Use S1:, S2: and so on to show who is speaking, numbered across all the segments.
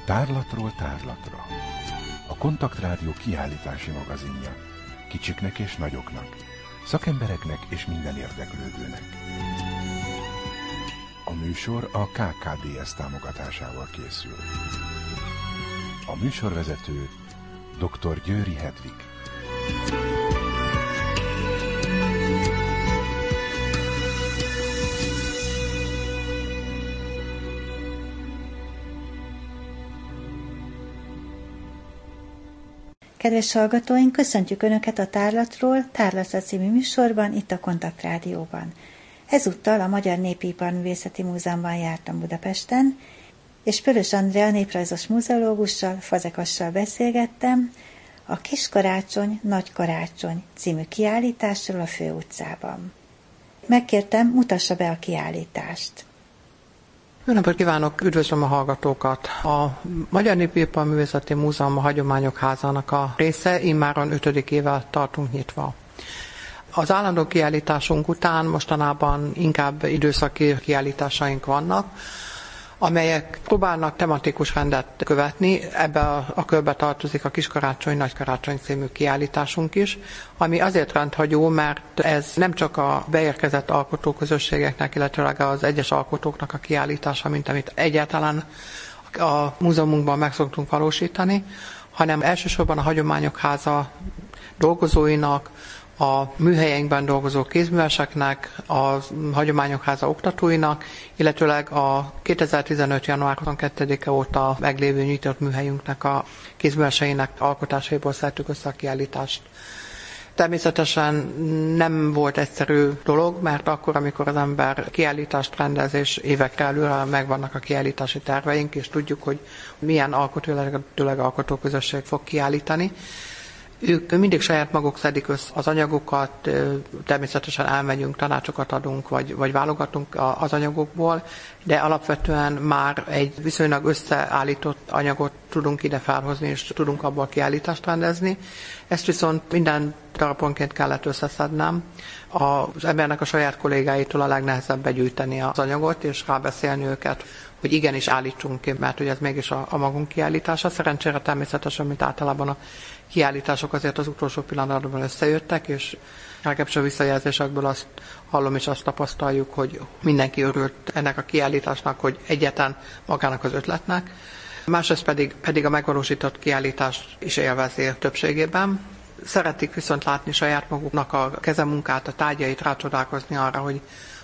S1: Tárlatról tárlatra. A Kontaktrádió kiállítási magazinja. Kicsiknek és nagyoknak, szakembereknek és minden érdeklődőnek. A műsor a KKDS támogatásával készül. A műsorvezető dr. Győri Hedvig.
S2: Kedves hallgatóink, köszöntjük Önöket a Tárlatról, Tárlatra című műsorban, itt a Kontaktrádióban. Ezúttal a Magyar Népiparművészeti Múzeumban jártam Budapesten, és Pörös Andrea néprajzos muzeológussal, fazekassal beszélgettem a Kis Karácsony, Nagy Karácsony című kiállításról a Főutcában. Megkértem, mutassa be a kiállítást.
S3: Jó napot kívánok, üdvözlöm a hallgatókat! A Magyar Népiparművészeti Múzeum a Hagyományok Házának a része, immáron 5. éve tartunk nyitva. Az állandó kiállításunk után mostanában inkább időszaki kiállításaink vannak, amelyek próbálnak tematikus rendet követni. Ebbe a körbe tartozik a Kis Karácsony, Nagy Karácsony című kiállításunk is, ami azért rendhagyó, mert ez nem csak a beérkezett alkotóközösségeknek, illetve az egyes alkotóknak a kiállítása, mint amit egyáltalán a múzeumunkban meg szoktunk valósítani, hanem elsősorban a Hagyományok Háza dolgozóinak, a műhelyeinkben dolgozó kézműveseknek, a Hagyományok Háza oktatóinak, illetőleg a 2015. január 22-e óta meglévő nyitott műhelyünknek a kézműveseinek alkotásaiból szedtük össze a kiállítást. Természetesen nem volt egyszerű dolog, mert akkor, amikor az ember kiállítást rendez, és évekre előre megvannak a kiállítási terveink, és tudjuk, hogy milyen alkotóközösség fog kiállítani, ők mindig saját maguk szedik össze az anyagokat, természetesen elmegyünk, tanácsokat adunk, vagy válogatunk az anyagokból, de alapvetően már egy viszonylag összeállított anyagot tudunk ide felhozni, és tudunk abból kiállítást rendezni. Ezt viszont minden daraponként kellett összeszednem. Az embernek a saját kollégáitól a legnehezebb begyűjteni az anyagot, és rábeszélni őket, hogy igenis állítsunk ki, mert hogy ez mégis a magunk kiállítása. Szerencsére természetesen, mint általában a kiállítások azért az utolsó pillanatban összejöttek, és legalábbis a visszajelzésekből azt hallom és azt tapasztaljuk, hogy mindenki örült ennek a kiállításnak, hogy egyáltalán magának az ötletnek. Másrészt pedig a megvalósított kiállítást is élvezi többségében. Szeretik viszont látni saját maguknak a kezemunkát, a tárgyait, rácsodálkozni arra, hogy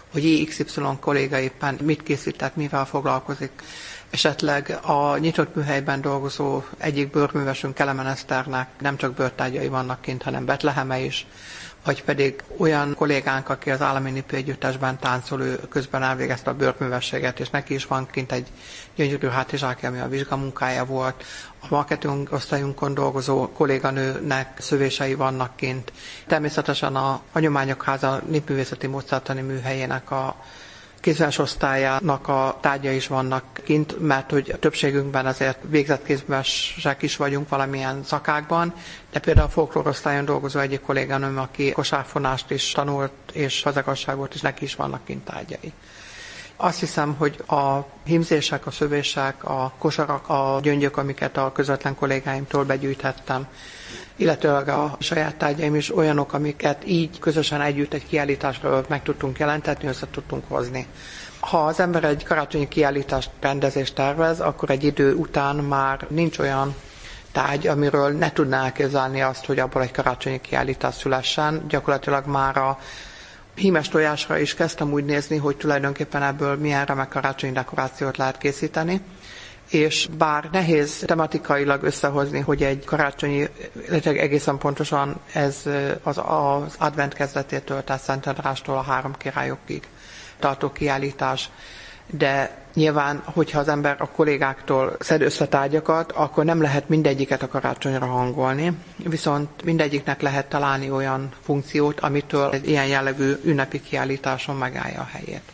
S3: XY kolléga éppen mit készített, mivel foglalkozik. Esetleg a nyitott műhelyben dolgozó egyik bőrművesünk, Kelemen Eszternek nem csak bőrtárgyai vannak kint, hanem Betleheme is, vagy pedig olyan kollégánk, aki az Állami Népi Együttesben táncol, ő közben elvégezte a bőrművességet, és neki is van kint egy gyönyörű hátizsákja, ami a vizsgamunkája volt. A marketing osztályunkon dolgozó kolléganőnek szövései vannak kint. Természetesen a Hagyományok Háza népművészeti módszertani műhelyének a kézműves osztályának a tárgya is vannak kint, mert hogy a többségünkben azért végzett kézművesek is vagyunk valamilyen szakákban, de például a folklórosztályon dolgozó egyik kolléganőm, aki kosárfonást is tanult, és fazekasságot is, neki is vannak kint tárgyai. Azt hiszem, hogy a hímzések, a szövések, a kosarak, a gyöngyök, amiket a közvetlen kollégáimtól begyűjthettem, illetőleg a saját tárgyaim is olyanok, amiket így közösen együtt egy kiállításra meg tudtunk jelentetni, össze tudtunk hozni. Ha az ember egy karácsonyi kiállítást, rendezést tervez, akkor egy idő után már nincs olyan tárgy, amiről ne tudná elképzelni azt, hogy abból egy karácsonyi kiállítás szülessen. Gyakorlatilag már a hímes tojásra is kezdtem úgy nézni, hogy tulajdonképpen ebből milyen remek karácsonyi dekorációt lehet készíteni. És bár nehéz tematikailag összehozni, hogy egy karácsonyi, egészen pontosan ez az advent kezdetétől, tehát Szent Andrástól a 3 királyokig tartó kiállítás, de nyilván, hogyha az ember a kollégáktól szed össze tárgyakat, akkor nem lehet mindegyiket a karácsonyra hangolni, viszont mindegyiknek lehet találni olyan funkciót, amitől egy ilyen jellegű ünnepi kiállításon megállja a helyét.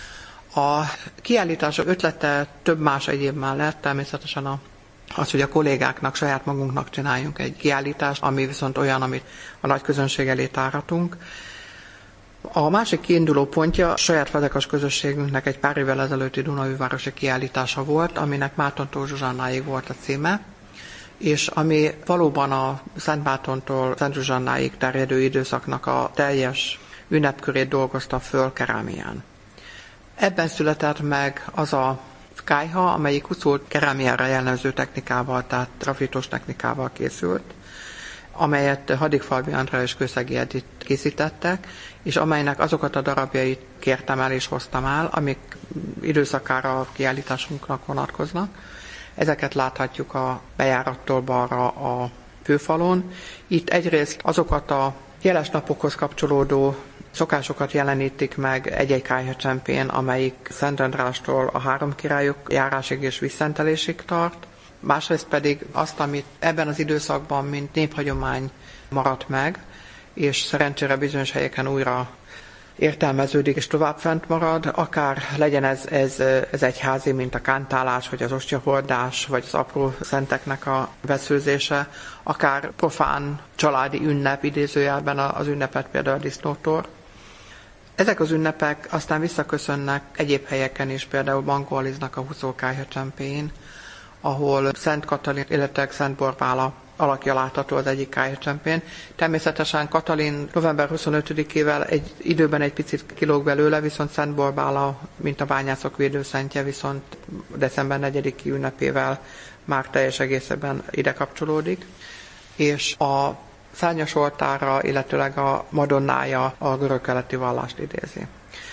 S3: A kiállítás ötlete több más egyéb mellett természetesen az, hogy a kollégáknak, saját magunknak csináljunk egy kiállítást, ami viszont olyan, amit a nagy közönség elé tárhatunk. A másik kiinduló pontja a saját fazekas közösségünknek egy pár évvel ezelőtti Dunaújvárosi kiállítása volt, aminek Mártontól Zsuzsannáig volt a címe, és ami valóban a Szent Mártontól Szent Zsuzsannáig terjedő időszaknak a teljes ünnepkörét dolgozta föl kerámián. Ebben született meg az a kályha, amelyik huszolt kerámiára jellemző technikával, tehát grafitos technikával készült, amelyet Hadikfalvi Andrea és Kőszegi Edith készítettek, és amelynek azokat a darabjait kértem el és hoztam el, amik időszakára a kiállításunknak vonatkoznak. Ezeket láthatjuk a bejárattól balra a főfalon. Itt egyrészt azokat a jeles napokhoz kapcsolódó szokásokat jelenítik meg egy-egy kályhacsempén, amelyik Szent Andrástól a Három Királyok járásig és visszentelésig tart. Másrészt pedig azt, amit ebben az időszakban, mint néphagyomány maradt meg, és szerencsére bizonyos helyeken újra értelmeződik és tovább fent marad, akár legyen ez egyházi, mint a kántálás, vagy az ostjahordás, vagy az apró szenteknek a veszőzése, akár profán családi ünnep, idézőjelben az ünnepet például a disznótor. Ezek az ünnepek aztán visszaköszönnek egyéb helyeken is, például Bangoaliznak a Huszó kályhacsempéjén, ahol Szent Katalin, illetve Szent Borbála alakja látható az egyik kályhacsempén. Természetesen Katalin november 25-ével időben egy picit kilóg belőle, viszont Szent Borbála, mint a bányászok védőszentje, viszont december 4-i ünnepével már teljes egészében ide kapcsolódik. És a szárnyas oltára, illetőleg a madonnája a görög-keleti vallást idézi.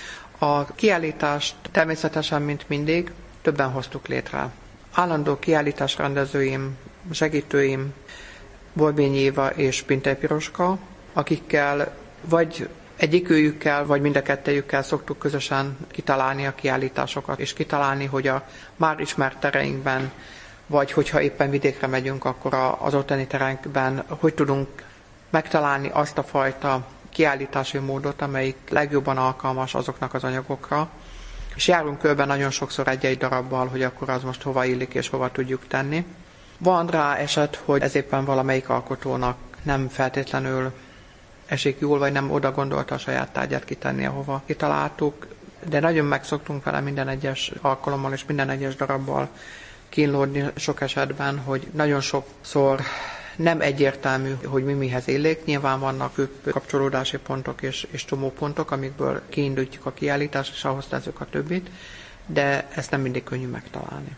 S3: A kiállítást természetesen, mint mindig, többen hoztuk létre. Állandó kiállítás rendezőim, segítőim, Borbényi Éva és Pintei Piroska, akikkel vagy egyikőjükkel, vagy mind a kettejükkel szoktuk közösen kitalálni a kiállításokat, és kitalálni, hogy a már ismert tereinkben, vagy hogyha éppen vidékre megyünk, akkor az ottani tereinkben hogy tudunk megtalálni azt a fajta kiállítási módot, amelyik legjobban alkalmas azoknak az anyagokra, és járunk körben nagyon sokszor egy-egy darabbal, hogy akkor az most hova illik és hova tudjuk tenni. Van rá eset, hogy ez éppen valamelyik alkotónak nem feltétlenül esik jól, vagy nem oda gondolta a saját tárgyát kitenni, ahova kitaláltuk, de nagyon megszoktunk vele minden egyes alkalommal és minden egyes darabbal kínlódni sok esetben, hogy nagyon sokszor nem egyértelmű, hogy mi mihez illik. Nyilván vannak kapcsolódási pontok és csomópontok, amikből kiindítjuk a kiállítást, és ahhoz tesszük a többit, de ezt nem mindig könnyű megtalálni.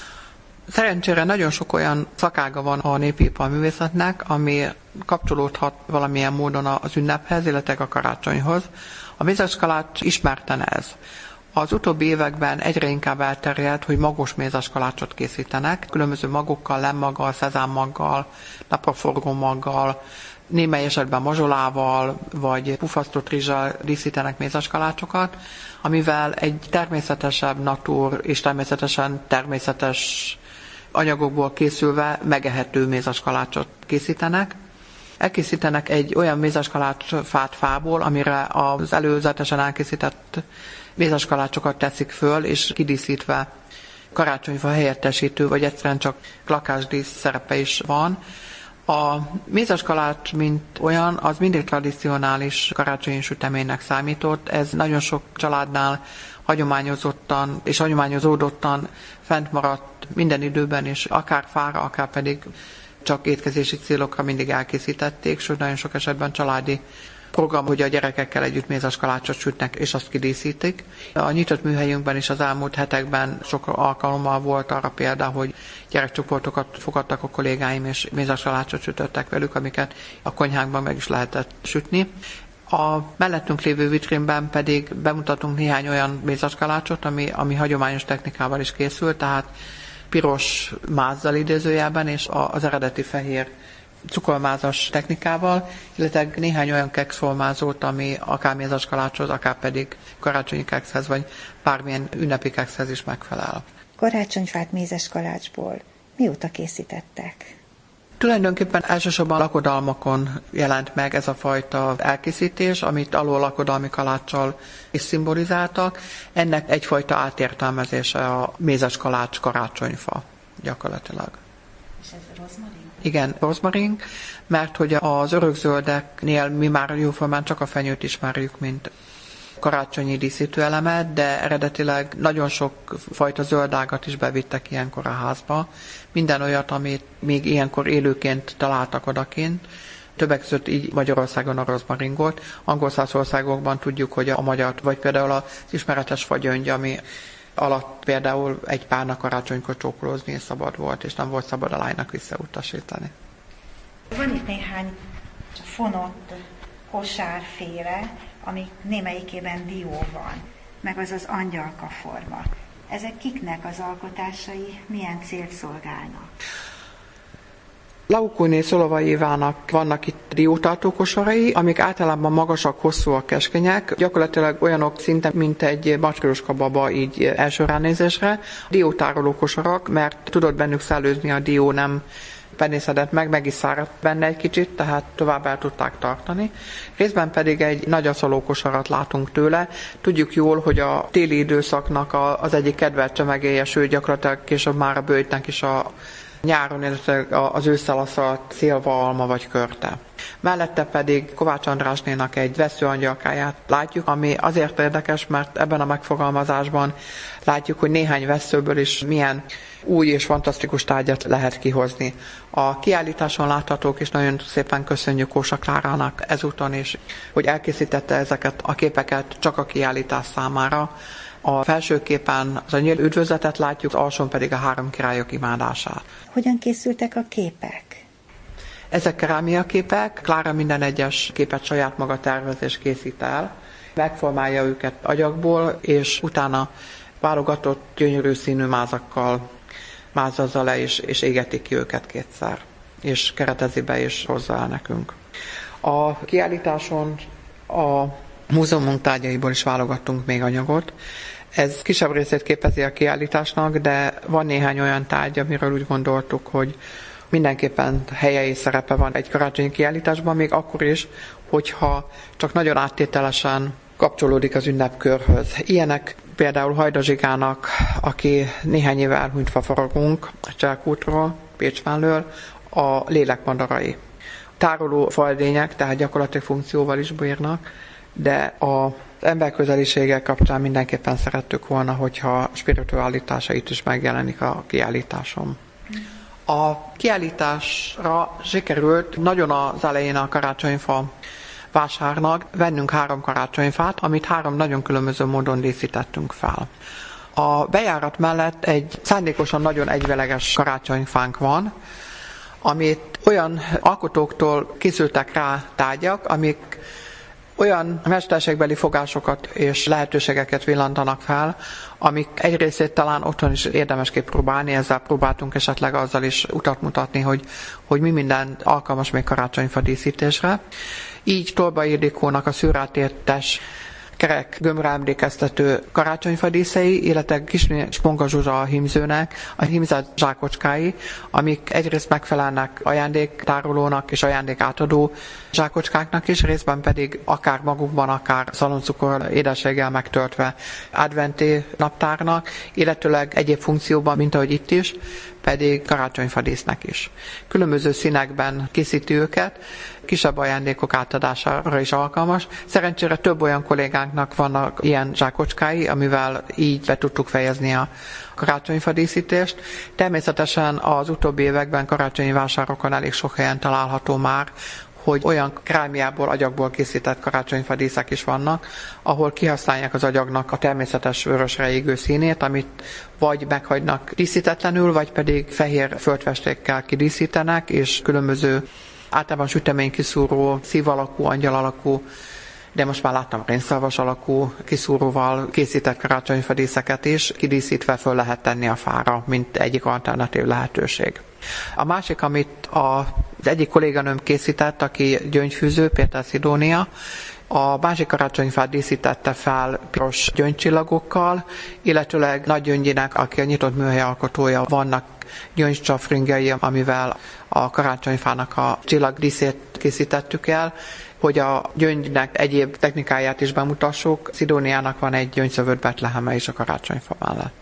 S3: Szerencsére nagyon sok olyan szakága van a népipar-művészetnek, ami kapcsolódhat valamilyen módon az ünnephez, illetve a karácsonyhoz. A mézeskalács ismerten ez. Az utóbbi években egyre inkább elterjedt, hogy magos mézeskalácsot készítenek, különböző magokkal, lemmaggal, szezámmaggal, napraforgó maggal, némely esetben mazsolával, vagy pufasztott rizssal díszítenek mézeskalácsokat, amivel egy természetesebb natúr és természetesen természetes anyagokból készülve megehető mézeskalácsot készítenek. Elkészítenek egy olyan mézeskalácsfát fából, amire az előzetesen elkészített mézeskalácsokat teszik föl, és kidíszítve karácsonyfa helyettesítő, vagy egyszerűen csak lakásdísz szerepe is van. A mézeskalács, mint olyan, az mindig tradicionális karácsonyi süteménynek számított. Ez nagyon sok családnál hagyományozottan és hagyományozódottan fent maradt minden időben, és akár fára, akár pedig csak étkezési célokra mindig elkészítették, sőt nagyon sok esetben családi program, hogy a gyerekekkel együtt mézeskalácsot sütnek, és azt kidíszítik. A nyitott műhelyünkben is az elmúlt hetekben sok alkalommal volt arra példa, hogy gyerekcsoportokat fogadtak a kollégáim, és mézeskalácsot sütöttek velük, amiket a konyhánkban meg is lehetett sütni. A mellettünk lévő vitrínben pedig bemutatunk néhány olyan mézeskalácsot, ami hagyományos technikával is készült, tehát piros mázzal idézőjelben, és az eredeti fehér cukormázas technikával, illetve néhány olyan kekszolmázót, ami akár mézeskalácshoz, akár pedig karácsonyi kekszhez, vagy bármilyen ünnepi kekszhez is megfelel.
S2: Karácsonyfát mézeskalácsból mióta készítettek?
S3: Tulajdonképpen elsősorban lakodalmakon jelent meg ez a fajta elkészítés, amit alól lakodalmi kaláccsal is szimbolizáltak. Ennek egyfajta átértelmezése a mézeskalács karácsonyfa gyakorlatilag.
S2: És ez rozmarin?
S3: Igen, rozmarin, mert hogy az örökzöldeknél mi már jóformán csak a fenyőt ismerjük, mint karácsonyi díszítőelemet, de eredetileg nagyon sok fajta zöldágat is bevittek ilyenkor a házba. Minden olyat, amit még ilyenkor élőként találtak odakint. Többek között így Magyarországon a rozmaringot. Angol-szász országokban tudjuk, hogy a magyar, vagy például az ismeretes fagyöngy, ami alatt például egy párnak karácsonykor csókolózni szabad volt, és nem volt szabad a lánynak visszautasítani.
S2: Van itt néhány fonott kosárféle, amik némelyikében dió van, meg az az angyalka forma. Ezek kiknek az alkotásai, milyen célt szolgálnak?
S3: Laukóné Szolovai Évának vannak itt diótartó kosarai, amik általában magasak, hosszúak, keskenyek, gyakorlatilag olyanok szinte, mint egy macskolyoska baba így első ránézésre. Diótároló kosarak, mert tudod bennük szellőzni a dió, nem penészedett meg is száradt benne egy kicsit, tehát tovább el tudták tartani. Részben pedig egy nagy aszaló kosarat látunk tőle. Tudjuk jól, hogy a téli időszaknak az egyik kedvelt csemegéje, sőt gyakorlatilag később már a böjtnek is a nyáron, illetve az ősszel aszalt szilva, alma vagy körte. Mellette pedig Kovács Andrásnénak egy vesszőangyalkáját látjuk, ami azért érdekes, mert ebben a megfogalmazásban látjuk, hogy néhány vesszőből is milyen új és fantasztikus tárgyat lehet kihozni. A kiállításon láthatók, és nagyon szépen köszönjük Kósa Klárának ezúton is, hogy elkészítette ezeket a képeket csak a kiállítás számára. A felső képen az angyal üdvözletet látjuk, az alsón pedig a három királyok imádását.
S2: Hogyan készültek a képek?
S3: Ezek kerámiaképek, Klára minden egyes képet saját maga tervez és készít el, megformálja őket agyagból, és utána válogatott gyönyörű színű mázakkal mázazza le, és égeti ki őket kétszer, és keretezi be, és hozza el nekünk. A kiállításon a múzeumunk tárgyaiból is válogattunk még anyagot. Ez kisebb részét képezi a kiállításnak, de van néhány olyan tárgy, amiről úgy gondoltuk, hogy mindenképpen helye és szerepe van egy karácsonyi kiállításban, még akkor is, hogyha csak nagyon áttételesen kapcsolódik az ünnepkörhöz. Ilyenek például Hajda Zsigának, aki néhány éve elhunyt fafaragunk a Cselkútról, Pécs mellől, a lélekmadarai. Tároló faldények, tehát gyakorlatilag funkcióval is bírnak, de az emberközeliséggel kapcsán mindenképpen szerettük volna, hogyha spiritualitásait is megjelenik a kiállításon. A kiállításra sikerült nagyon az elején a karácsonyfa vásárnak vennünk 3 karácsonyfát, amit 3 nagyon különböző módon díszítettünk fel. A bejárat mellett egy szándékosan nagyon egyveleges karácsonyfánk van, amit olyan alkotóktól készültek rá tárgyak, amik olyan mesterségbeli fogásokat és lehetőségeket villantanak fel, amik egy részét talán otthon is érdemes kipróbálni, ezzel próbáltunk esetleg azzal is utat mutatni, hogy mi minden alkalmas még karácsonyfa díszítésre. Így Tolba Ildikónak a szűrátértes kerek gömbre emlékeztető karácsonyfa díszei, illetve Kisné Sponga Zsuzsa a hímzőnek a hímzett zsákocskái, amik egyrészt megfelelnek ajándéktárolónak és ajándékátadó zsákocskáknak is, részben pedig akár magukban, akár szaloncukor édességgel megtöltve adventi naptárnak, illetőleg egyéb funkcióban, mint ahogy itt is, pedig karácsonyfadísznek is. Különböző színekben készíti őket, kisebb ajándékok átadására is alkalmas. Szerencsére több olyan kollégánknak vannak ilyen zsákocskái, amivel így be tudtuk fejezni a karácsonyfadíszítést. Természetesen az utóbbi években karácsonyi vásárokon elég sok helyen található már, hogy olyan kerámiából, agyagból készített karácsonyfadíszek is vannak, ahol kihasználják az agyagnak a természetes vörösre égő színét, amit vagy meghagynak díszítetlenül, vagy pedig fehér földfestékkel kidíszítenek, és különböző általában süteménykiszúró, szív alakú, angyal alakú, de most már láttam rénszarvas alakú kiszúróval készített karácsonyfadíszeket is, kidíszítve föl lehet tenni a fára, mint egyik alternatív lehetőség. A másik, amit az egyik kolléganőm készített, aki gyöngyfűző, Péter Szidónia, a másik karácsonyfát díszítette fel piros gyöngycsillagokkal, illetőleg Nagy Gyöngyinek, aki a nyitott műhely alkotója, vannak gyöngycsafringjai, amivel a karácsonyfának a csillagdíszét készítettük el, hogy a gyöngynek egyéb technikáját is bemutassuk. Szidóniának van egy gyöngyszövött Betleheme is a karácsonyfa mellett.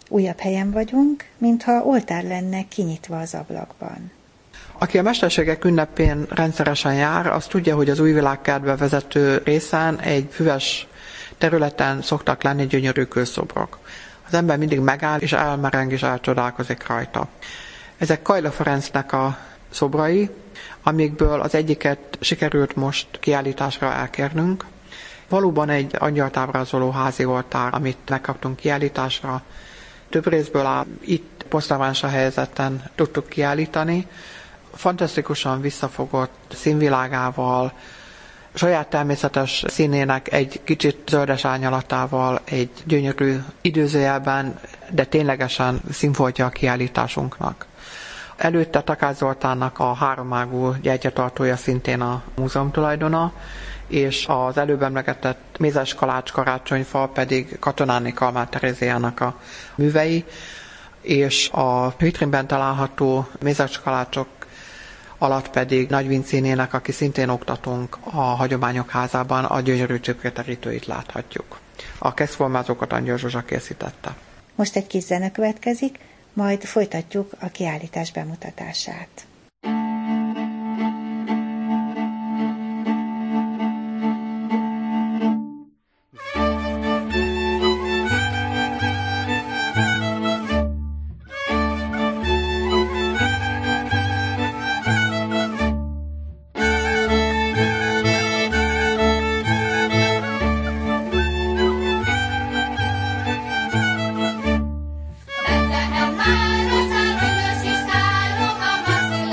S2: Újabb helyen vagyunk, mintha oltár lenne kinyitva az ablakban.
S3: Aki a Mesterségek ünnepén rendszeresen jár, az tudja, hogy az Újvilágkertbe vezető részen egy füves területen szoktak lenni gyönyörű kőszobrok. Az ember mindig megáll, és elmereng, és elcsodálkozik rajta. Ezek Kajla Ferencnek a szobrai, amikből az egyiket sikerült most kiállításra elkérnünk. Valóban egy angyalt ábrázoló házi oltár, amit megkaptunk kiállításra. Több részből áll, itt posztávánsa helyezeten tudtuk kiállítani. Fantasztikusan visszafogott színvilágával, saját természetes színének egy kicsit zöldes árnyalatával, egy gyönyörű időzőjelben, de ténylegesen színfoltja a kiállításunknak. Előtte Takács Zoltánnak a háromágú gyertyatartója szintén a múzeum tulajdona, és az előbb emlegetett mézes kalács karácsonyfa pedig Katonáné Kalmár Teréziának a művei, és a vitrínben található mézes kalácsok alatt pedig Nagy Vincénének, aki szintén oktatunk a Hagyományok Házában, a gyönyörű csipketerítőit láthatjuk. A keszformázókat Angyal Zsuzsa készítette.
S2: Most egy kis zene következik, majd folytatjuk a kiállítás bemutatását.
S4: Betlehem városa, vörös és tálok, a masszív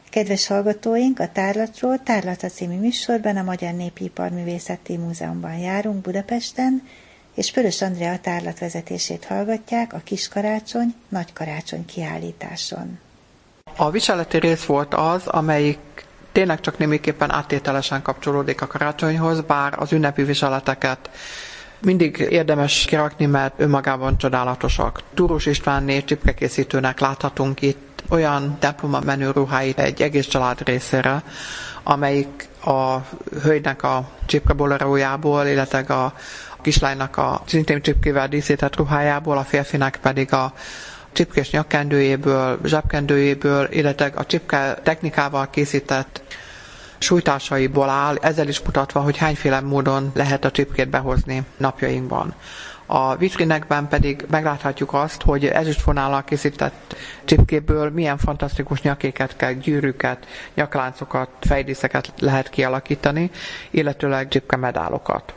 S2: Kedves hallgatóink, a Tárlatról, Tárlata című műsorban a Magyar Népiparművészeti Múzeumban járunk Budapesten, és Pörös Andrea tárlatvezetését hallgatják a Kiskarácsony, Nagykarácsony kiállításon.
S3: A viseleti rész volt az, amelyik tényleg csak némiképpen áttételesen kapcsolódik a karácsonyhoz, bár az ünnepi viseleteket mindig érdemes kirakni, mert önmagában csodálatosak. Túrós Istvánné csipkekészítőnek láthatunk itt olyan templomban menő ruháit egy egész család részére, amelyik a hölgynek a csipkebolerójából, illetve a kislánynak a szintén csipkével díszített ruhájából, a férfinek pedig a csipkés nyakkendőjéből, zsebkendőjéből, illetve a csipke technikával készített sújtásaiból áll, ezzel is mutatva, hogy hányféle módon lehet a csipkét behozni napjainkban. A vitrinekben pedig megláthatjuk azt, hogy ezüstfonállal készített csipkéből milyen fantasztikus nyakéket, gyűrűket, nyakláncokat, fejdíszeket lehet kialakítani, illetőleg csipkemedálokat.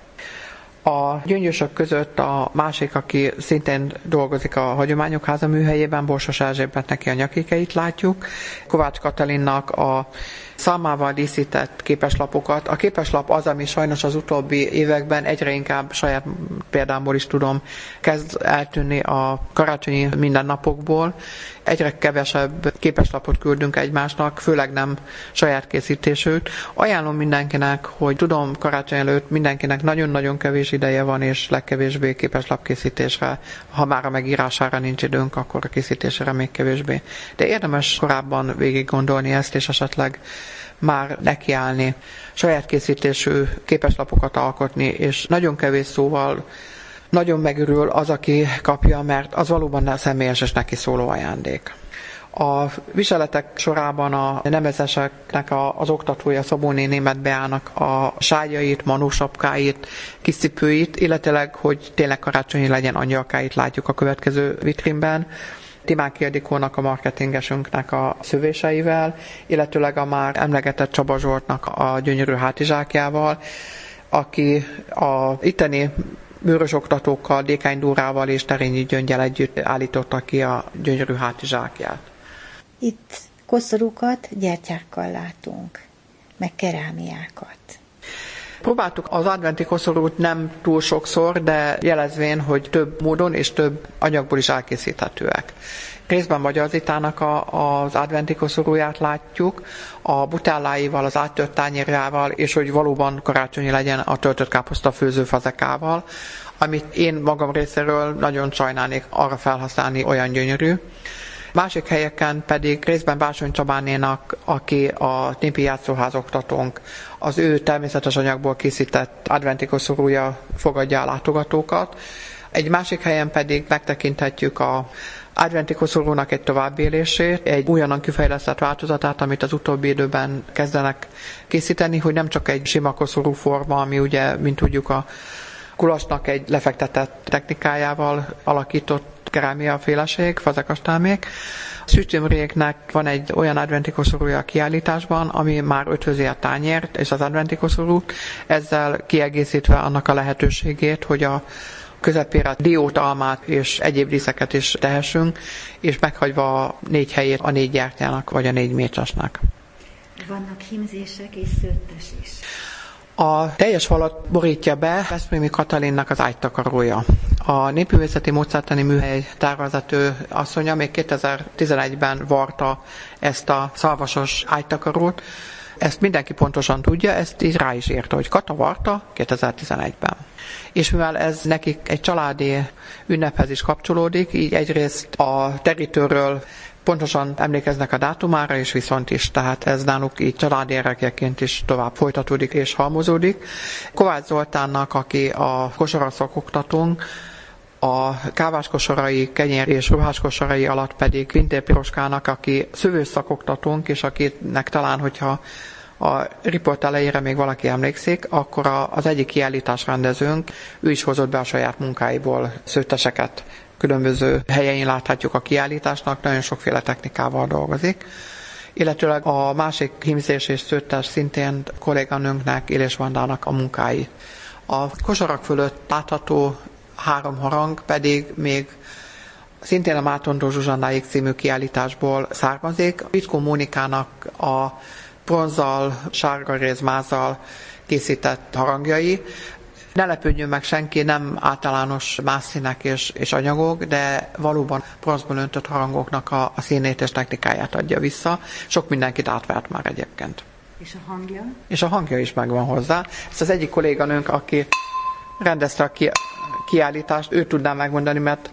S3: A gyöngyösök között a másik, aki szintén dolgozik a Hagyományok Háza műhelyében, Borsos Erzsébet, neki a nyakékeit látjuk. Kovács Katalinnak a számával díszített képeslapokat. A képeslap az, ami sajnos az utóbbi években egyre inkább, saját példámból is tudom, kezd eltűnni a karácsonyi mindennapokból. Egyre kevesebb képeslapot küldünk egymásnak, főleg nem saját készítésűt. Ajánlom mindenkinek, hogy tudom, karácsony előtt mindenkinek nagyon-nagyon kevés ideje van, és legkevésbé képeslap készítésre. Ha már a megírására nincs időnk, akkor a készítésre még kevésbé. De érdemes korábban végig gondolni ezt, és esetleg már nekiállni, saját készítésű képeslapokat alkotni, és nagyon kevés szóval nagyon megörül az, aki kapja, mert az valóban személyes és neki szóló ajándék. A viseletek sorában a nemezeseknek az oktatója, Szabó néni Beának a ságyait, manósapkáit, kis cipőit, illetőleg, hogy tényleg karácsonyi legyen, angyalkáit látjuk a következő vitrínben. Timák Ildikónak, a marketingesünknek a szövéseivel, illetőleg a már emlegetett Csaba Zsoltnak a gyönyörű hátizsákjával, aki a itteni bőrös oktatókkal, Dékány Dórával és Terényi Gyöngyel együtt állította ki a gyönyörű hátizsákját.
S2: Itt koszorúkat gyertyákkal látunk, meg kerámiákat.
S3: Próbáltuk az adventi koszorút nem túl sokszor, de jelezvén, hogy több módon és több anyagból is elkészíthetőek. Részben Magyar Zitának az adventi koszorúját látjuk, a butelláival, az áttört tányérjával, és hogy valóban karácsonyi legyen a töltött káposzta főzőfazekával, amit én magam részéről nagyon sajnálnék arra felhasználni, olyan gyönyörű. Másik helyeken pedig részben Bársony Csabánénak, aki a népi játszóház oktatónk, az ő természetes anyagból készített adventi koszorúja fogadja a látogatókat. Egy másik helyen pedig megtekinthetjük a adventi koszorúnak egy továbbélését, egy újonnan kifejlesztett változatát, amit az utóbbi időben kezdenek készíteni, hogy nem csak egy sima koszorú forma, ami ugye, mint tudjuk, a kulasnak egy lefektetett technikájával alakított kerámiaféleség, fazekastálmék. Szűcs Imréknek van egy olyan adventi koszorúja a kiállításban, ami már ötvözi a tányért és az adventi koszorút, ezzel kiegészítve annak a lehetőségét, hogy a közepére diót, almát és egyéb díszeket is tehessünk, és meghagyva a 4 helyét a 4 gyertyának vagy a 4 mécsesnek.
S2: Vannak hímzések és szőttes is.
S3: A teljes falat borítja be Veszprémi Katalinnak az ágytakarója. A Népművészeti Módszertani Műhely tárvezető asszonya még 2011-ben varta ezt a szalvasos ágytakarót. Ezt mindenki pontosan tudja, ezt így rá is írta, hogy Kata varta 2011-ben. És mivel ez nekik egy családi ünnephez is kapcsolódik, így egyrészt a terítőről pontosan emlékeznek a dátumára, és viszont is, tehát ez náluk így családi érdekekként is tovább folytatódik és halmozódik. Kovács Zoltánnak, aki a kosaraszakoktatónk, a káváskosarai, kenyér és ruháskosarai alatt pedig Pintér Piroskának, aki szövőszakoktatónk, és akinek talán, hogyha a riport elejére még valaki emlékszik, akkor az egyik kiállítás rendezőnk, ő is hozott be a saját munkáiból szőtteseket. Különböző helyein láthatjuk a kiállításnak, nagyon sokféle technikával dolgozik. Illetőleg a másik hímzés és szőttes szintén kolléganőnknek, Élés Vandának a munkái. A kosarak fölött látható 3 harang pedig még szintén a Mátondó Zsuzsannáék című kiállításból származik. Vitkó Mónikának a bronzzal, sárgarézmázzal készített harangjai. Ne lepődjön meg senki, nem általános más színek és anyagok, de valóban bronzból öntött harangoknak a színét és technikáját adja vissza. Sok mindenkit átvert már egyébként.
S2: És a hangja?
S3: És a hangja is megvan hozzá. Ez az egyik kolléganőnk, aki rendezte a kiállítást, ő tudná megmondani, mert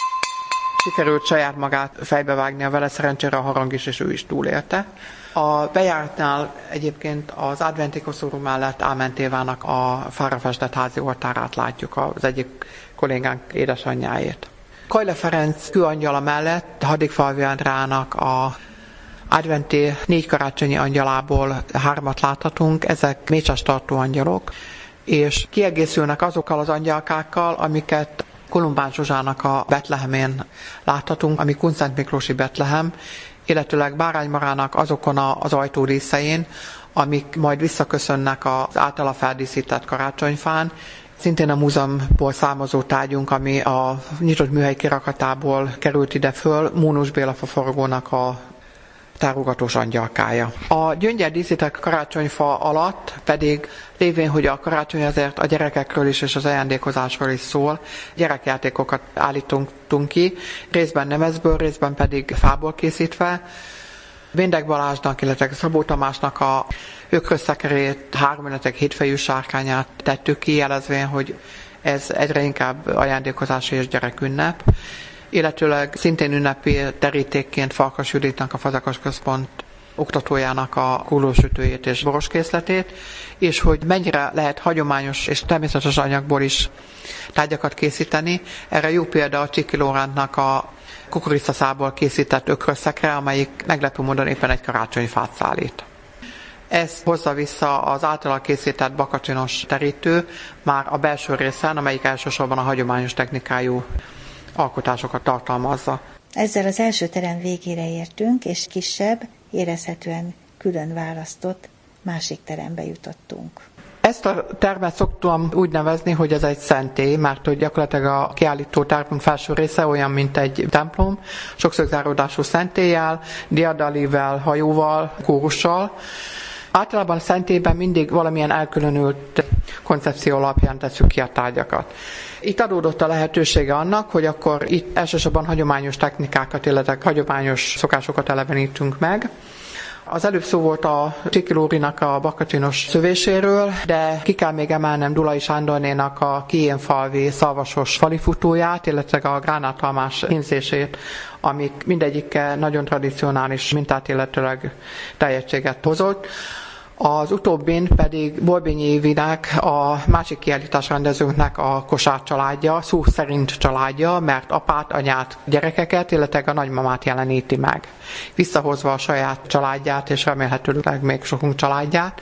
S3: sikerült saját magát fejbevágnia vele, szerencsére a harang is, és ő is túlélte. A bejáratnál egyébként az adventi koszorú mellett Áment Évának a fára festett házi oltárát látjuk, az egyik kollégánk édesanyjáét. Kajle Ferenc kőangyala mellett Hadikfalvi Andrának a adventi 4 karácsonyi angyalából 3-at láthatunk, ezek mécsestartó angyalok, és kiegészülnek azokkal az angyalkákkal, amiket Kolumbán Zsuzsának a Betlehemén láthatunk, ami Kunszent Miklósi Betlehem, illetőleg Bárány Marának azokon az ajtórészein, amik majd visszaköszönnek az általa feldíszített karácsonyfán. Szintén a múzeumból származó tárgyunk, ami a nyitott műhely kirakatából került ide föl, Mónus Béla faforgónak a tárogatós angyalkája. A gyöngyel díszített karácsonyfa alatt pedig lévén, hogy a karácsony azért a gyerekekről is és az ajándékozásról is szól, gyerekjátékokat állítunk ki, részben nemezből, részben pedig fából készítve. Bindek Balázsnak, illetve Szabó Tamásnak a ökrösszekerét, 3 hétfejű sárkányát tettük ki, jelezvén, hogy ez egyre inkább ajándékozási és gyerekünnep. Illetőleg szintén ünnepi terítékként Farkas Juditnak, a Fazekas Központ oktatójának a kólósütőjét és boroskészletét, és hogy mennyire lehet hagyományos és természetes anyagból is tárgyakat készíteni. Erre jó példa a Csiki Lórántnak a kukoricaszából készített ökrösszekre, amelyik meglepő módon éppen egy karácsonyfát szállít. Ez hozza vissza az általa készített bakacsinos terítő már a belső részen, amelyik elsősorban a hagyományos technikájú alkotásokat tartalmazza.
S2: Ezzel az első terem végére értünk, és kisebb, érezhetően külön választott másik terembe jutottunk.
S3: Ezt a termet szoktam úgy nevezni, hogy ez egy szentély, mert hogy gyakorlatilag a kiállító termünk felső része olyan, mint egy templom, sokszögzáródású szentéllyel, diadalivel, hajóval, kórussal. Általában a szentélyben mindig valamilyen elkülönült koncepció alapján tesszük ki a tárgyakat. Itt adódott a lehetősége annak, hogy akkor itt elsősorban hagyományos technikákat, illetve hagyományos szokásokat elevenítünk meg. Az előbb szó volt a Csiki Lórinak a bakacsinos szövéséről, de ki kell még emelnem Dulai Sándornénak a Kijénfalvi szalvasos falifutóját, illetve a gránátalmás hímzését, amik mindegyike nagyon tradicionális mintát, illetőleg teljességet hozott. Az utóbbin pedig Borbényi Évinek, a másik kiállítás rendezőnknek a Kosár családja, szó szerint családja, mert apát, anyát, gyerekeket, illetve a nagymamát jeleníti meg, visszahozva a saját családját, és remélhetőleg még sokunk családját.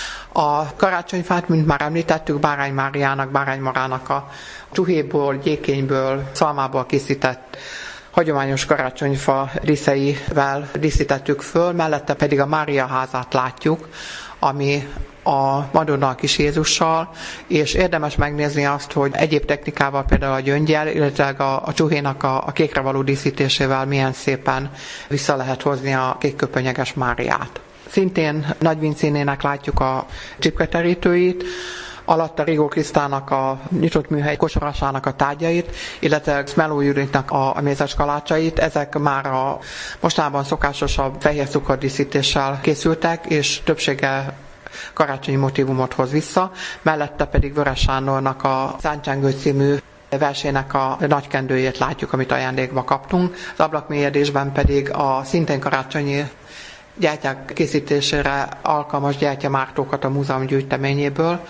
S3: A karácsonyfát, mint már említettük, Bárány Máriának, Bárány Marának a csuhéból, gyékényből, szalmából készített hagyományos karácsonyfa díszeivel díszítettük föl, mellette pedig a Mária házát látjuk, ami a Madonna a kis Jézussal, és érdemes megnézni azt, hogy egyéb technikával, például a gyöngyel, illetve a csuhénak a kékre való díszítésével milyen szépen vissza lehet hozni a kékköpönyeges Máriát. Szintén Nagyvincénének látjuk a csipketerítőit, alatta Rigó Krisztának a nyitott műhely kosarasának a tárgyait, illetve Szmeló Juditnak a mézes kalácsait. Ezek már a mostában szokásosabb fehér cukordíszítéssel készültek, és többsége karácsonyi motívumot hoz vissza. Mellette pedig Vörös Sándornak a Száncsengő című versének a nagykendőjét látjuk, amit ajándékba kaptunk. Az ablakmélyedésben pedig a szintén karácsonyi gyertyák készítésére alkalmas gyertyamártókat a múzeum gyűjteményéből.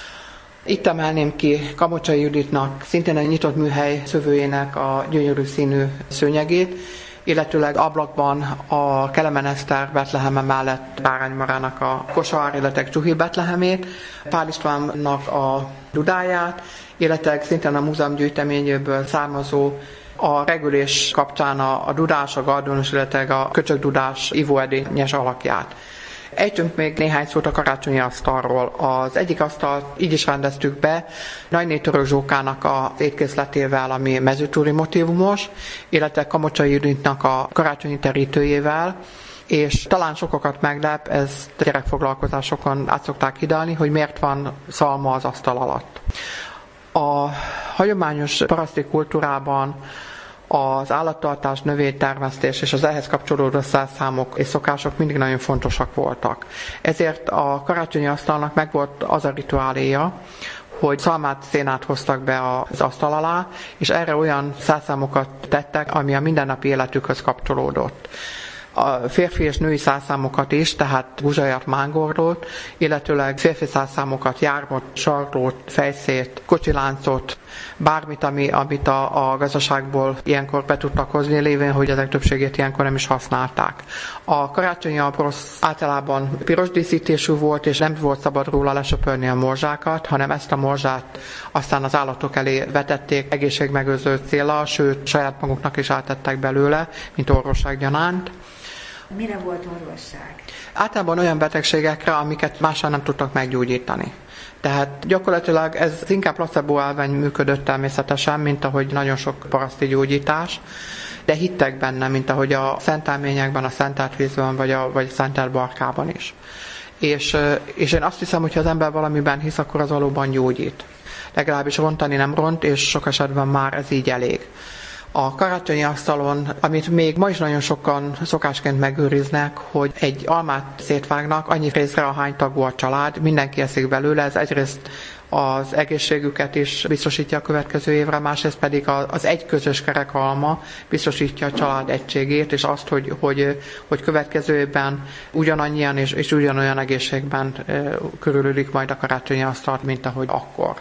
S3: Itt emelném ki Kamocsai Juditnak, szintén egy nyitott műhely szövőjének a gyönyörű színű szőnyegét, illetőleg ablakban a Kelemen Eszter Betleheme mellett Bárány Marának a Kosár, illetve Csuhi Betlehemét, Pál Istvánnak a dudáját, illetve szintén a múzeum gyűjteményéből származó a regülés kapcsán a dudás, a gardonus, illetve a köcsögdudás ivóedényes alakját. Ejtsünk még néhány szót a karácsonyi asztalról. Az egyik asztalt így is rendeztük be, Nagyné Török Zsókának az étkészletével, ami mezőtúri motívumos, illetve Kamocsai Juditnak a karácsonyi terítőjével, és talán sokakat meglep, ez gyerekfoglalkozásokon át szokták hidalni, hogy miért van szalma az asztal alatt. A hagyományos paraszti kultúrában az állattartás, növénytermesztés és az ehhez kapcsolódó szerszámok és szokások mindig nagyon fontosak voltak. Ezért a karácsonyi asztalnak megvolt az a rituáléja, hogy szalmát, szénát hoztak be az asztal alá, és erre olyan szerszámokat tettek, ami a mindennapi életükhöz kapcsolódott. A férfi és női szerszámokat is, tehát guzsajat, mángorlót, illetőleg férfi szerszámokat, jármot, sarlót, fejszét, kocsiláncot, bármit, amit a gazdaságból ilyenkor be tudtak hozni, lévén, hogy ezek többségét ilyenkor nem is használták. A karácsonyi abrosz általában piros díszítésű volt, és nem volt szabad róla lesöpörni a morzsákat, hanem ezt a morzsát aztán az állatok elé vetették egészségmegőrző céllal, sőt, saját maguknak is eltettek belőle, mint orvosság gyanánt.
S2: Mire volt orvosság?
S3: Általában olyan betegségekre, amiket mással nem tudtak meggyógyítani. Tehát gyakorlatilag ez inkább placebo elven működött természetesen, mint ahogy nagyon sok paraszti gyógyítás, de hittek benne, mint ahogy a szentelményekben, a szentelt vízben, vagy a szentelt barkában is. És én azt hiszem, hogy ha az ember valamiben hisz, akkor az valóban gyógyít. Legalábbis rontani nem ront, és sok esetben már ez így elég. A karácsonyi asztalon, amit még ma is nagyon sokan szokásként megőriznek, hogy egy almát szétvágnak, annyi részre, ahány tagú a család, mindenki eszik belőle, ez egyrészt az egészségüket is biztosítja a következő évre, másrészt pedig az egy közös kerek alma biztosítja a család egységét, és azt, hogy következő évben ugyanannyian és ugyanolyan egészségben körülölik majd a karácsonyi asztalt, mint ahogy akkor.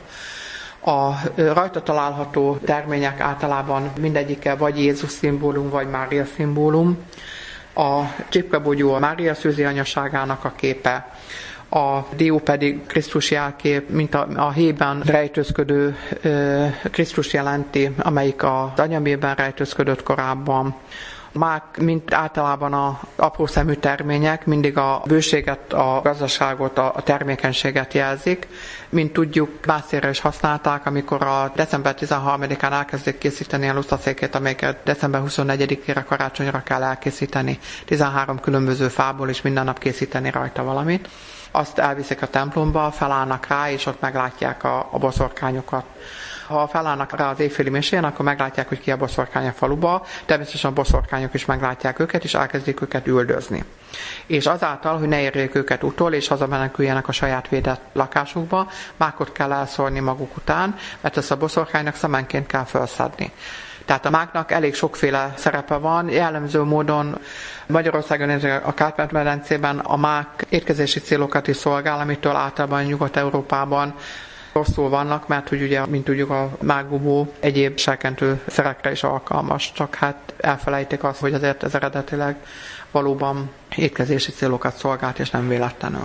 S3: A rajta található termények általában mindegyike vagy Jézus szimbólum, vagy Mária szimbólum. A csipkebogyó a Mária szőzi anyaságának a képe, a dió pedig Krisztus jelkép, mint a héjban rejtőzködő Krisztus jelenti, amelyik az anyamében rejtőzködött korábban. Mák, mint általában az apró szemű termények, mindig a bőséget, a gazdaságot, a termékenységet jelzik. Mint tudjuk, mászérre is használták, amikor a december 13-án elkezdik készíteni a lusztaszékét, amelyeket december 24-ére karácsonyra kell elkészíteni. 13 különböző fából is minden nap készíteni rajta valamit. Azt elviszik a templomba, felállnak rá, és ott meglátják a boszorkányokat. Ha felállnak rá az éjféli misén, akkor meglátják, hogy ki a boszorkány a faluba, természetesen a boszorkányok is meglátják őket, és elkezdik őket üldözni. És azáltal, hogy ne érjék őket utol, és hazameneküljenek a saját védett lakásukba, mákot kell elszórni maguk után, mert ezt a boszorkánynak szemenként kell felszedni. Tehát a máknak elég sokféle szerepe van, jellemző módon Magyarországon, a Kárpát-medencében a mák étkezési célokat is szolgál, amitől általában Nyugat-Európában rosszul vannak, mert hogy ugye, mint tudjuk, a mákbubó egyéb serkentő szerekre is alkalmas, csak hát elfelejtik azt, hogy azért ez eredetileg valóban étkezési célokat szolgált, és nem véletlenül.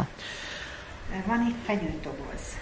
S2: Van itt fenyőtoboz.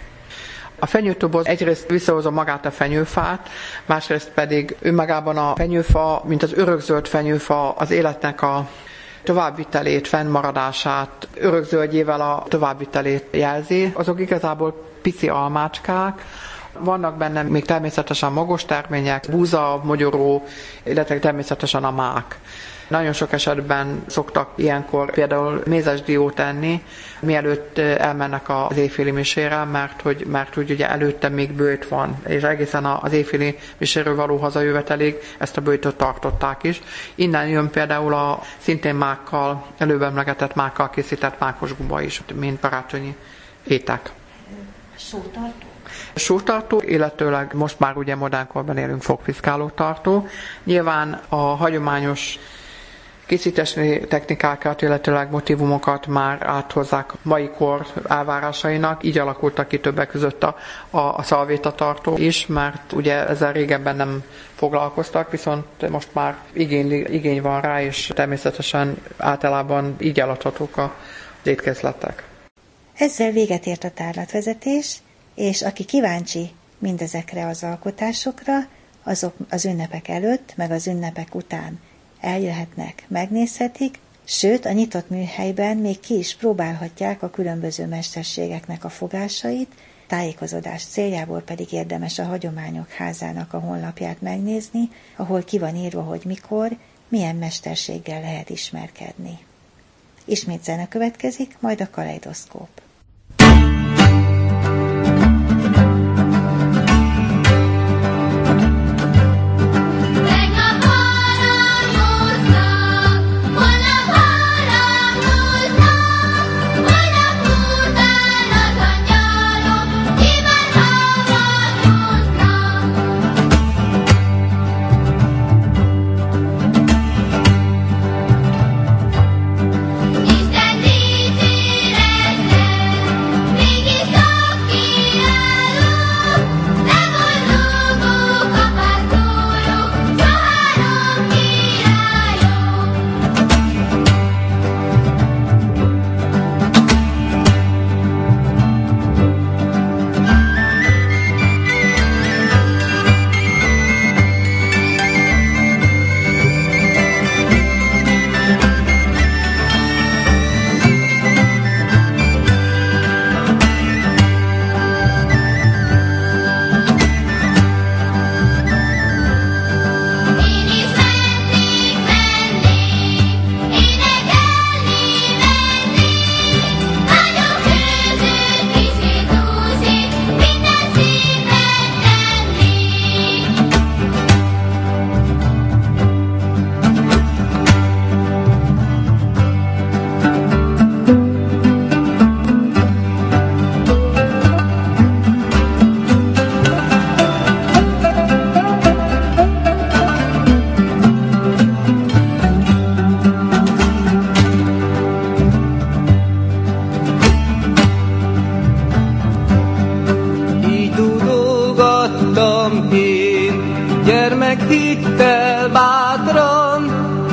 S3: A fenyőtoboz egyrészt visszahozza magát a fenyőfát, másrészt pedig önmagában a fenyőfa, mint az örökzöld fenyőfa az életnek a továbbvitelét, fennmaradását, örökzöldjével a továbbvitelét jelzi. Azok igazából pici almácskák, vannak benne még természetesen magos termények, búza, mogyoró, illetve természetesen a mák. Nagyon sok esetben szoktak ilyenkor például mézes diót enni, mielőtt elmennek az éjféli misére, mert hogy ugye előtte még böjt van, és egészen az éjféli miséről való hazajövetelig ezt a böjtöt tartották is. Innen jön például a szintén mákkal, előbb emlegetett mákkal készített mákos guba is, mint karácsonyi étek.
S2: Sótartó?
S3: Sótartó, illetőleg most már ugye modern korban élünk fogpiszkáló tartó. Nyilván a hagyományos készítési technikákat, illetőleg motivumokat már áthozzák mai kor elvárásainak, így alakultak ki többek között a szalvétatartó is, mert ugye ezzel régebben nem foglalkoztak, viszont most már igény van rá, és természetesen általában így eladhatók az étkezletek.
S2: Ezzel véget ért a tárlatvezetés, és aki kíváncsi mindezekre az alkotásokra, azok az ünnepek előtt, meg az ünnepek után eljöhetnek, megnézhetik, Sőt, a nyitott műhelyben még ki is próbálhatják a különböző mesterségeknek a fogásait, tájékozódás céljából pedig érdemes a Hagyományok Házának a honlapját megnézni, ahol ki van írva, hogy mikor, milyen mesterséggel lehet ismerkedni. Ismét zene következik, majd a kaleidoszkóp.
S4: Hittel bátran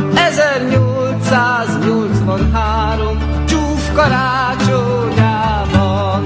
S4: 1883 csúf karácsonyában.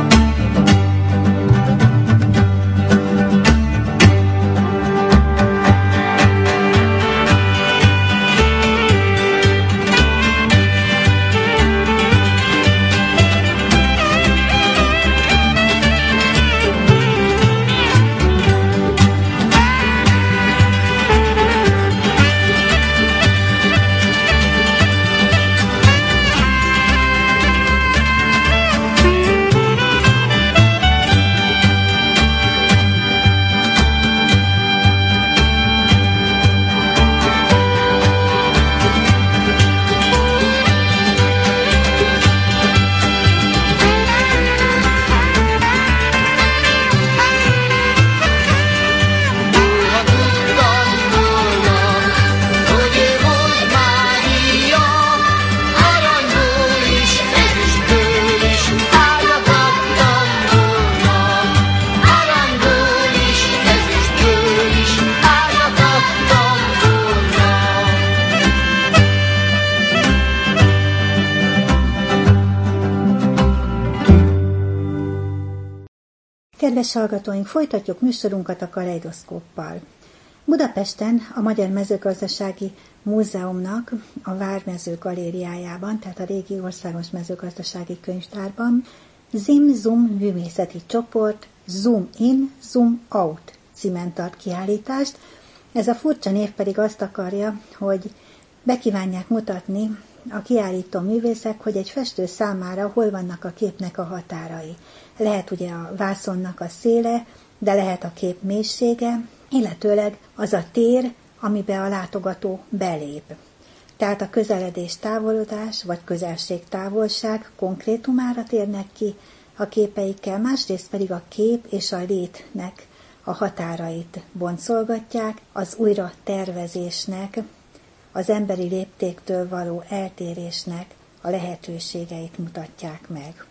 S2: Kedves hallgatóink, folytatjuk műsorunkat a kaleidoszkóppal. Budapesten a Magyar Mezőgazdasági Múzeumnak a Vármező galériájában, tehát a régi Országos Mezőgazdasági Könyvtárban Zim-Zum művészeti csoport Zoom In, Zoom Out címen tart kiállítást. Ez a furcsa név pedig azt akarja, hogy bekívánják mutatni a kiállító művészek, hogy egy festő számára hol vannak a képnek a határai. Lehet ugye a vászonnak a széle, de lehet a kép mélysége, illetőleg az a tér, amiben a látogató belép. Tehát a közeledés-távolodás, vagy közelség-távolság konkrétumára térnek ki a képeikkel, másrészt pedig a kép és a létnek a határait boncolgatják, az újra tervezésnek, az emberi léptéktől való eltérésnek a lehetőségeit mutatják meg.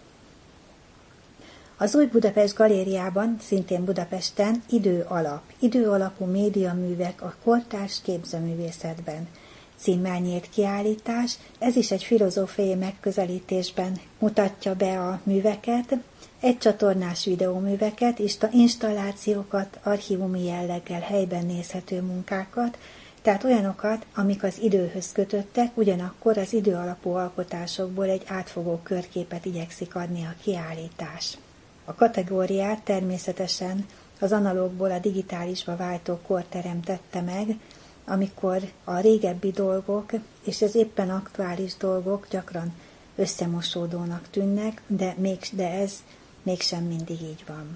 S2: Az Új Budapest Galériában, szintén Budapesten időalapú médiaművek a kortárs képzőművészetben címmel nyílt kiállítás. Ez is egy filozófiai megközelítésben mutatja be a műveket, egycsatornás videóműveket, installációkat, archívumi jelleggel helyben nézhető munkákat, Tehát olyanokat, amik az időhöz kötöttek, ugyanakkor az idő alapú alkotásokból egy átfogó körképet igyekszik adni a kiállítás. A kategóriát természetesen az analógból a digitálisba váltó kor teremtette meg, amikor a régebbi dolgok és az éppen aktuális dolgok gyakran összemosódónak tűnnek, de ez mégsem mindig így van.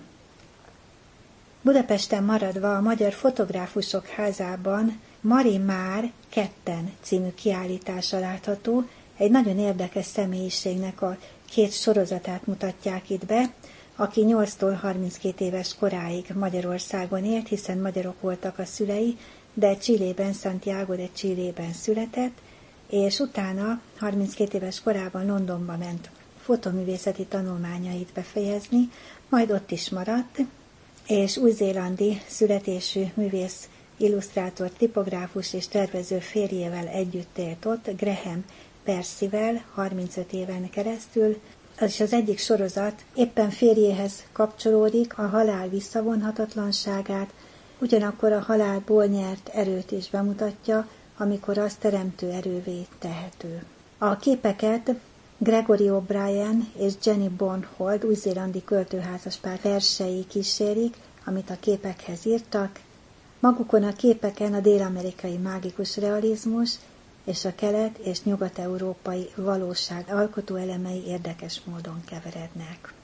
S2: Budapesten maradva a Magyar Fotográfusok Házában Mari Már ketten című kiállítása látható, egy nagyon érdekes személyiségnek a 2 sorozatát mutatják itt be, aki 8-tól 32 éves koráig Magyarországon élt, hiszen magyarok voltak a szülei, de Chilében, Santiago de Chilében született, és utána 32 éves korában Londonba ment fotoművészeti tanulmányait befejezni, majd ott is maradt, és új-zélandi születésű művész, illusztrátor, tipográfus és tervező férjével együtt élt ott, Graham Percyvel 35 éven keresztül, és az egyik sorozat éppen férjéhez kapcsolódik, a halál visszavonhatatlanságát, ugyanakkor a halálból nyert erőt is bemutatja, amikor az teremtő erővé tehető. A képeket Gregory O'Brien és Jenny Bornhold új-zélandi költőházaspár versei kísérik, amit a képekhez írtak. Magukon a képeken a dél-amerikai mágikus realizmus és a kelet- és nyugat-európai valóság alkotó elemei érdekes módon keverednek.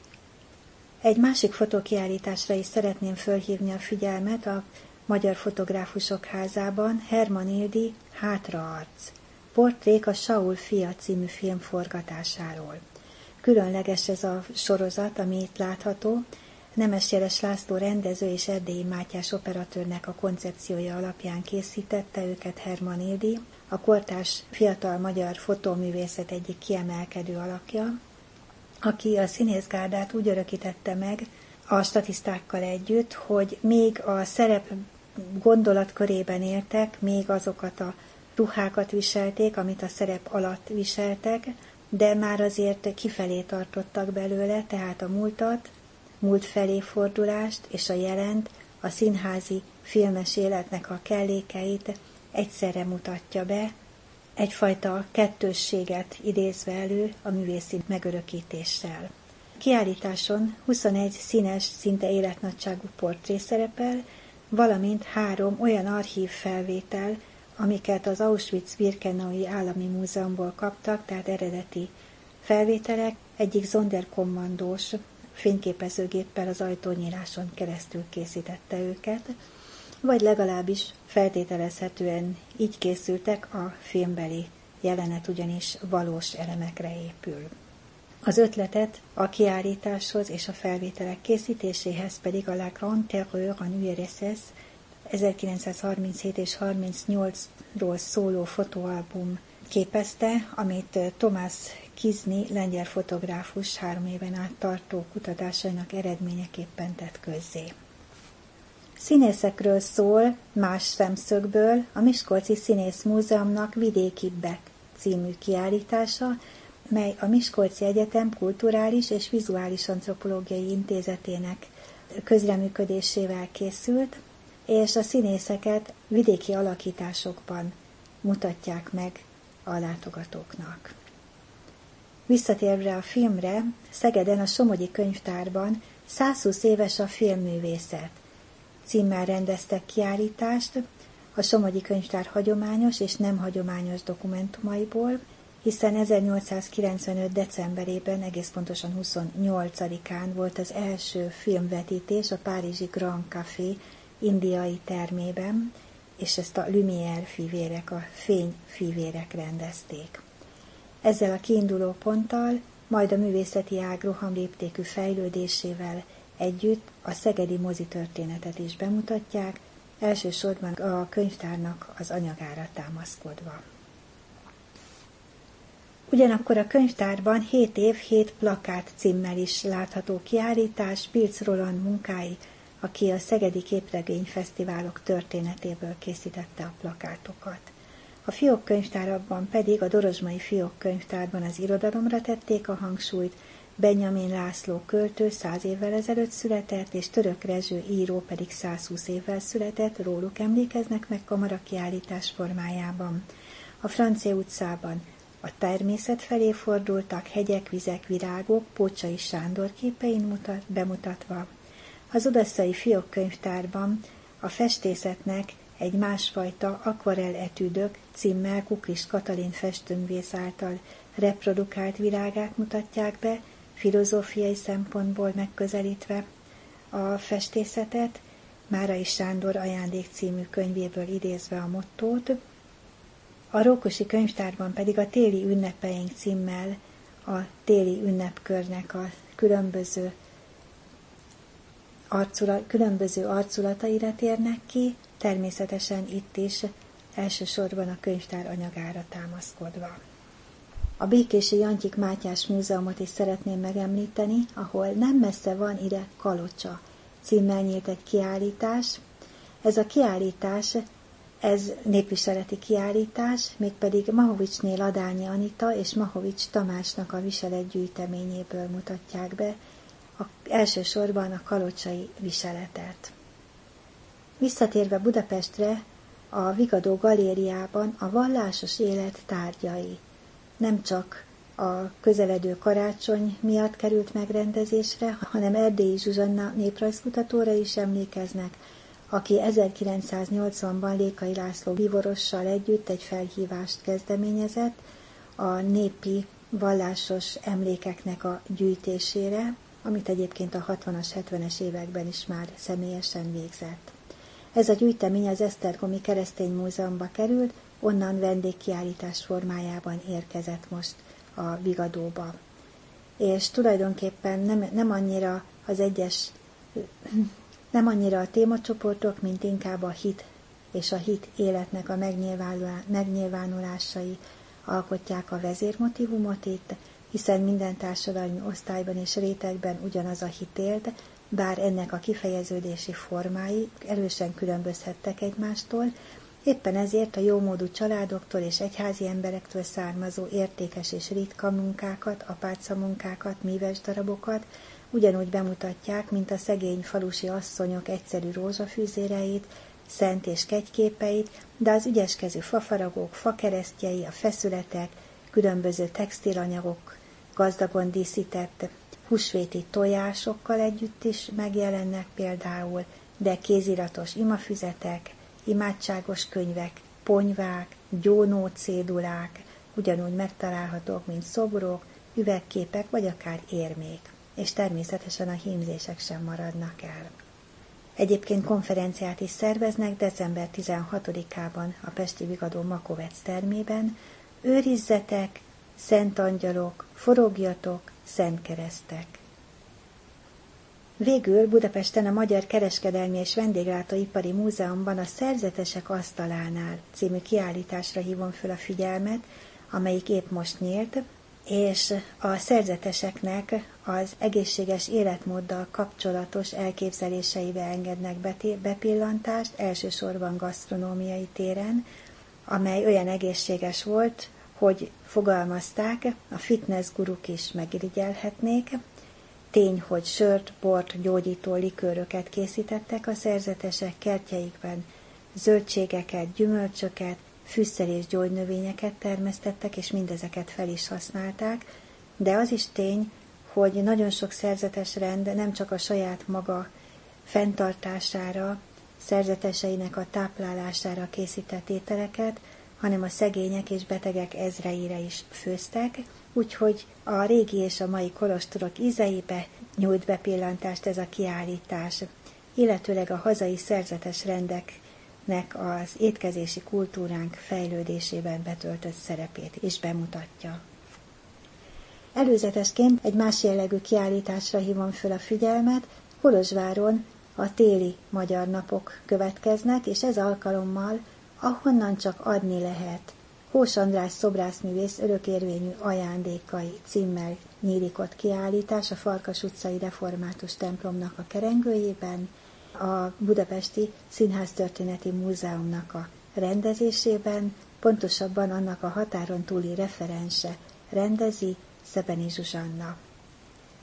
S2: Egy másik fotókiállításra is szeretném fölhívni a figyelmet a Magyar Fotográfusok Házában, Herman Ildi Hátraarc. Portrék a Saul fia című film forgatásáról. Különleges ez a sorozat, ami itt látható. Nemesjeles László rendező és Erdélyi Mátyás operatőrnek a koncepciója alapján készítette őket Herman Ildi, a kortárs fiatal magyar fotóművészet egyik kiemelkedő alakja, aki a színészgárdát úgy örökítette meg a statisztákkal együtt, hogy még a szerep gondolatkörében éltek, még azokat a ruhákat viselték, amit a szerep alatt viseltek, de már azért kifelé tartottak belőle, tehát a múlt felé fordulást és a jelent, a színházi filmes életnek a kellékeit egyszerre mutatja be, egyfajta kettősséget idézve elő a művészi megörökítéssel. A kiállításon 21 színes, szinte életnagyságú portré szerepel, valamint 3 olyan archív felvétel, amiket az Auschwitz-Birkenaui Állami Múzeumból kaptak, tehát eredeti felvételek, egyik Sonderkommandós fényképezőgéppel az ajtónyíláson keresztül készítette őket, vagy legalábbis feltételezhetően így készültek, a filmbeli jelenet ugyanis valós elemekre épül. Az ötletet a kiállításhoz és a felvételek készítéséhez pedig a La Grande Terreur en URSS 1937 és 38-ról szóló fotóalbum képezte, amit Tomás Kizni lengyel fotográfus 3 éven át tartó kutatásainak eredményeképpen tett közzé. Színészekről szól más szemszögből a Miskolci Színész Múzeumnak Vidékibbek című kiállítása, mely a Miskolci Egyetem Kulturális és Vizuális Antropológiai Intézetének közreműködésével készült, és a színészeket vidéki alakításokban mutatják meg a látogatóknak. Visszatérve a filmre, Szegeden a Somogyi Könyvtárban 120 éves a filmművészet címmel rendeztek kiállítást a Somogyi Könyvtár hagyományos és nem hagyományos dokumentumaiból, hiszen 1895. decemberében, egész pontosan 28-án volt az első filmvetítés a párizsi Grand Café indiai termében, és ezt a Lumière fivérek, a fényfivérek rendezték. Ezzel a kiinduló ponttal, majd a művészeti ág rohamléptékű fejlődésével együtt a szegedi mozitörténetet is bemutatják, elsősorban a könyvtárnak az anyagára támaszkodva. Ugyanakkor a könyvtárban 7 év, 7 plakát címmel is látható kiállítás, Pilc Roland munkái, aki a Szegedi Képregényfesztiválok történetéből készítette a plakátokat. A Fiók könyvtárakban pedig a Dorozsmai Fiók könyvtárban az irodalomra tették a hangsúlyt, Benjamin László költő 100 évvel ezelőtt született, és Török Rezső író pedig 120 évvel született, róluk emlékeznek meg kamarakiállítás formájában. A Francia utcában a természet felé fordultak, hegyek, vizek, virágok, Pócsai Sándor képein bemutatva. Az odasszai fiókkönyvtárban a festészetnek egy másfajta akvarell etüdök címmel Kuklis Katalin festőművész által reprodukált világát mutatják be, filozófiai szempontból megközelítve a festészetet, Márai Sándor Ajándék című könyvéből idézve a mottót. A Rókosi könyvtárban pedig a Téli ünnepeink címmel a téli ünnepkörnek a különböző arculataira térnek ki, természetesen itt is elsősorban a könyvtár anyagára támaszkodva. A békési Jantyik Mátyás Múzeumot is szeretném megemlíteni, ahol nem messze van ide Kalocsa címmel nyílt egy kiállítás. Ez a kiállítás, ez népviseleti kiállítás, mégpedig Mahovicsné Ladányi Anita és Mahovics Tamásnak a viseletgyűjteményéből mutatják be elsősorban a kalocsai viseletet. Visszatérve Budapestre, a Vigadó galériában a vallásos élet tárgyai nem csak a közeledő karácsony miatt került megrendezésre, hanem Erdélyi Zsuzsanna néprajzkutatóra is emlékeznek, aki 1980-ban Lékai László bíborossal együtt egy felhívást kezdeményezett a népi vallásos emlékeknek a gyűjtésére, amit egyébként a 60-as, 70-es években is már személyesen végzett. Ez a gyűjtemény az Esztergomi Keresztény Múzeumba került, onnan vendégkiállítás formájában érkezett most a Vigadóba. És tulajdonképpen nem annyira a témacsoportok, mint inkább a hit és a hit életnek a megnyilvánulásai alkotják a vezérmotívumot itt, hiszen minden társadalmi osztályban és rétegben ugyanaz a hit élt, bár ennek a kifejeződési formái erősen különbözhettek egymástól, éppen ezért a jómódú családoktól és egyházi emberektől származó értékes és ritka munkákat, apácamunkákat, míves darabokat ugyanúgy bemutatják, mint a szegény falusi asszonyok egyszerű rózsafűzéreit, szent és kegyképeit, de az ügyeskező fafaragók, fakeresztjei, a feszületek, különböző textilanyagok, gazdagon díszített húsvéti tojásokkal együtt is megjelennek például, de kéziratos imafüzetek, imádságos könyvek, ponyvák, gyónó cédulák ugyanúgy megtalálhatók, mint szobrok, üvegképek vagy akár érmék, és természetesen a hímzések sem maradnak el. Egyébként konferenciát is szerveznek december 16-ában a Pesti Vigadó Makovec termében, őrizzetek, szent angyalok, forogjatok, szent keresztek. Végül Budapesten a Magyar Kereskedelmi és Vendéglátóipari Múzeumban a Szerzetesek asztalánál című kiállításra hívom föl a figyelmet, amelyik épp most nyílt, és a szerzeteseknek az egészséges életmóddal kapcsolatos elképzeléseibe engednek bepillantást, elsősorban gasztronómiai téren, amely olyan egészséges volt, hogy fogalmazták, a fitness guruk is megirigyelhetnék. Tény, hogy sört, bort, gyógyító likőröket készítettek a szerzetesek kertjeikben, zöldségeket, gyümölcsöket, fűszer és gyógynövényeket termesztettek, és mindezeket fel is használták, de az is tény, hogy nagyon sok szerzetes rend nem csak a saját maga fenntartására, szerzeteseinek a táplálására készített ételeket, hanem a szegények és betegek ezreire is főztek, úgyhogy a régi és a mai kolostorok ízeibe nyújt bepillantást ez a kiállítás, illetőleg a hazai szerzetes rendeknek az étkezési kultúránk fejlődésében betöltött szerepét is bemutatja. Előzetesként egy más jellegű kiállításra hívom föl a figyelmet, Kolozsváron a téli magyar napok következnek, és ez alkalommal ahonnan csak adni lehet. Hós András szobrászművész örökérvényű ajándékai címmel nyílik ott kiállítás a Farkas utcai református templomnak a kerengőjében, a Budapesti Színháztörténeti Múzeumnak a rendezésében, pontosabban annak a határon túli referense rendezi, Szebeni Zsuzsanna.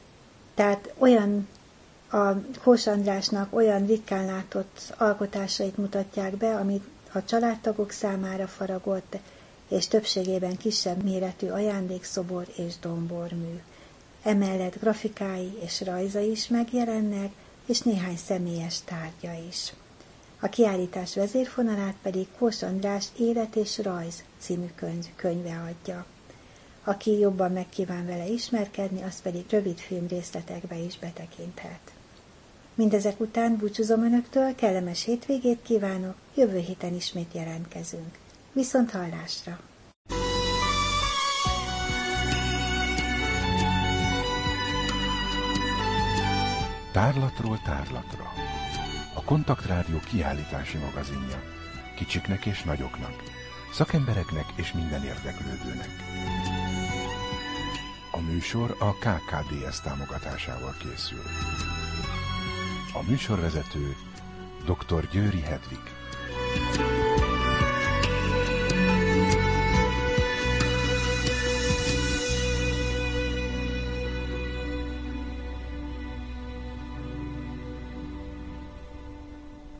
S2: Tehát olyan a Kós Andrásnak olyan ritkán látott alkotásait mutatják be, amit a családtagok számára faragott, és többségében kisebb méretű ajándékszobor és dombormű. Emellett grafikái és rajzai is megjelennek, és néhány személyes tárgya is. A kiállítás vezérfonalát pedig Kós András Élet és rajz című könyve adja. Aki jobban megkíván vele ismerkedni, az pedig rövidfilm részletekbe is betekinthet. Mindezek után búcsúzom Önöktől, kellemes hétvégét kívánok, jövő héten ismét jelentkezünk. Viszont hallásra!
S1: Tárlatról tárlatra. A Kontaktrádió kiállítási magazinja. Kicsiknek és nagyoknak, szakembereknek és minden érdeklődőnek. A műsor a KKDS támogatásával készül. A műsorvezető dr. Győri Hedvig.